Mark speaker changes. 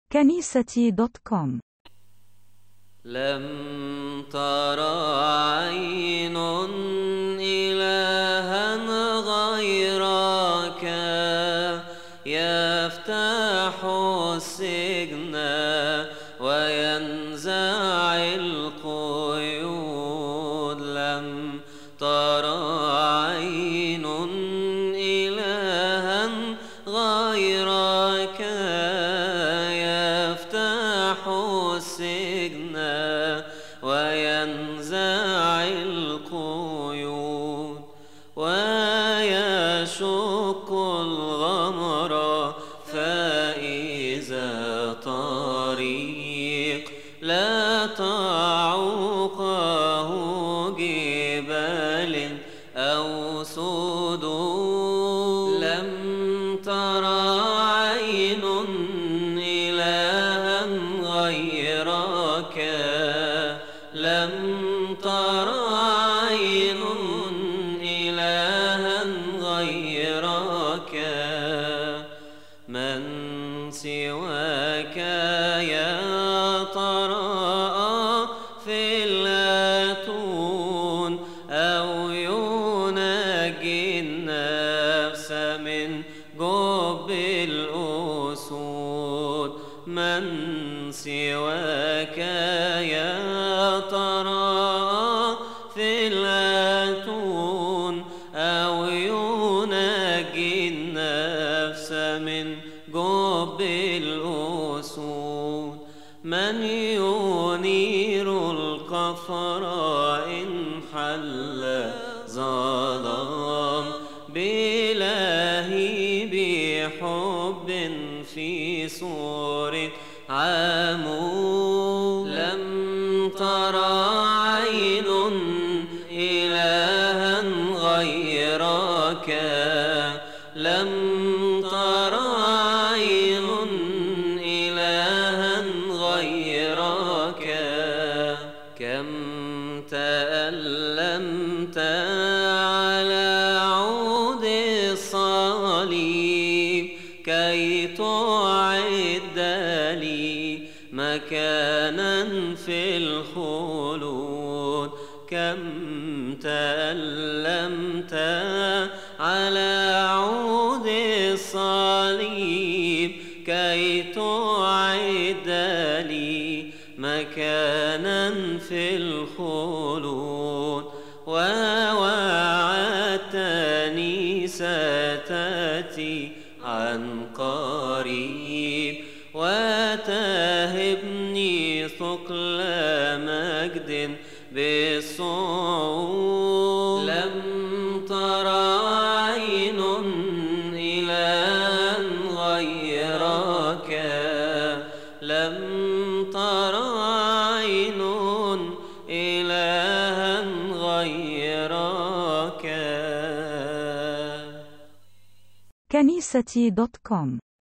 Speaker 1: كنيستي دوت كوم.
Speaker 2: لم تر عين إلها غيرك يفتح السجن وينزع القيود. لم تر عين إلها غيرك يفتح السجن وينزع القيود ويشق الغمر فإذا طريق لا تعوقه جبال أو سدود. لم تر عين إلها غيرك لم تر عين إلها غيرك من سواك يا ترى في الأتون أو ينجي النفس من جب الأسود. من سواك يا ترى في الأتون أو ينجي النفس من جب الأسود. من ينير القفر إن حل ظلام بلهيب حب في صورة عمود. لم تر عين إلها غيرك لم تر عين إلها غيرك كم تألمت على عود الصليب كي تعد لي مكانا في الخلود. كم تألمت على عود الصليب كي تعد لي مكانا في الخلود ووعدتني ستأتي عن قريب وتهبني ثقل مجد بالصعود. لم تر عين إلها غيرك لم تر عين إلها غيرك.
Speaker 1: كنيستي دوت كوم.